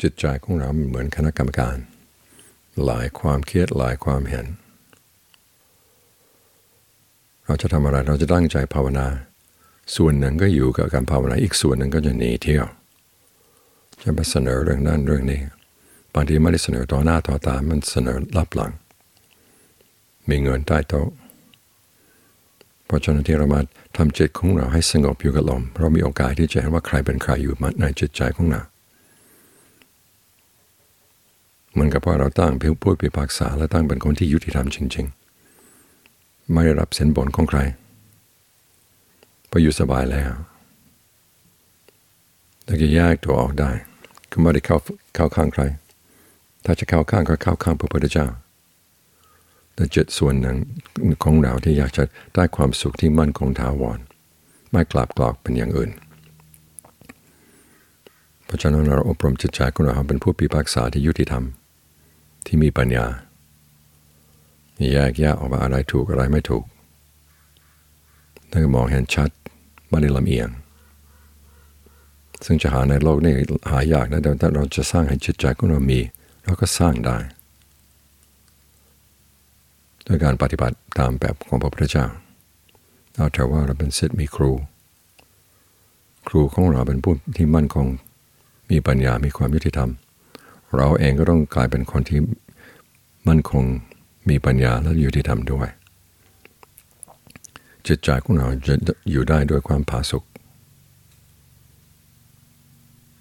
จิตใจของเราเหมือนคณะกรรมการหลายความคิดหลายความเห็นเราจะทำอะไรเราจะตั้งใจภาวนาส่วนหนึ่งก็อยู่กับการภาวนาอีกส่วนหนึ่งก็จะหนีเที่ยวจะไปเสนอเรื่องนั้นเรื่องนี้บางทีไม่ได้เสนอต่อหน้าต่อตามันเสนอลับหลังมีเงินใต้โต๊ะเพราะฉะนั้นที่เรามาทำจิตของเราให้สงบอยู่กับลมเรามีโอกาสที่จะเห็นว่าใครเป็นใครอยู่ในจิตใจของเราเหมือนกับพอเราตั้งผู้พิพากษาและตั้งเป็นคนที่ยุติธรรมจริงๆไม่ได้รับสินบนของใครพออยู่สบายแล้วเราจะแยกตัวออกได้ก็ไม่ได้เข้าข้างใครถ้าจะเข้าข้างก็เข้าข้างพระพุทธเจ้าแต่จิตส่วนหนึ่งของเราที่อยากจะได้ความสุขที่มั่นคงถาวรไม่กลับกรอกเป็นอย่างอื่นเพราะฉะนั้นเราอบรมจิตใจของเราเป็นผู้พิพากษาที่ยุติธรรมที่มีปัญญาแยกแยะออกว่าอะไรถูกอะไรไม่ถูกถ้ามองเห็นชัดไม่ได้ลำเอียงซึ่งจะหาในโลกนี้หายากนะแต่ถ้าเราจะสร้างให้จิตใจของเรามีเราก็สร้างได้ด้วยการปฏิบัติตามแบบของพระพุทธเจ้าเอาแต่ว่าเราเป็นศิษย์มีครูของเราเป็นผู้ที่มั่นคงมีปัญญามีความยุติธรรมเราเองก็ต้องกลายเป็นคนที่มั่นคงมีปัญญาและยุติธรรมด้วยจิตใจของเราจะอยู่ได้ด้วยความผาสุก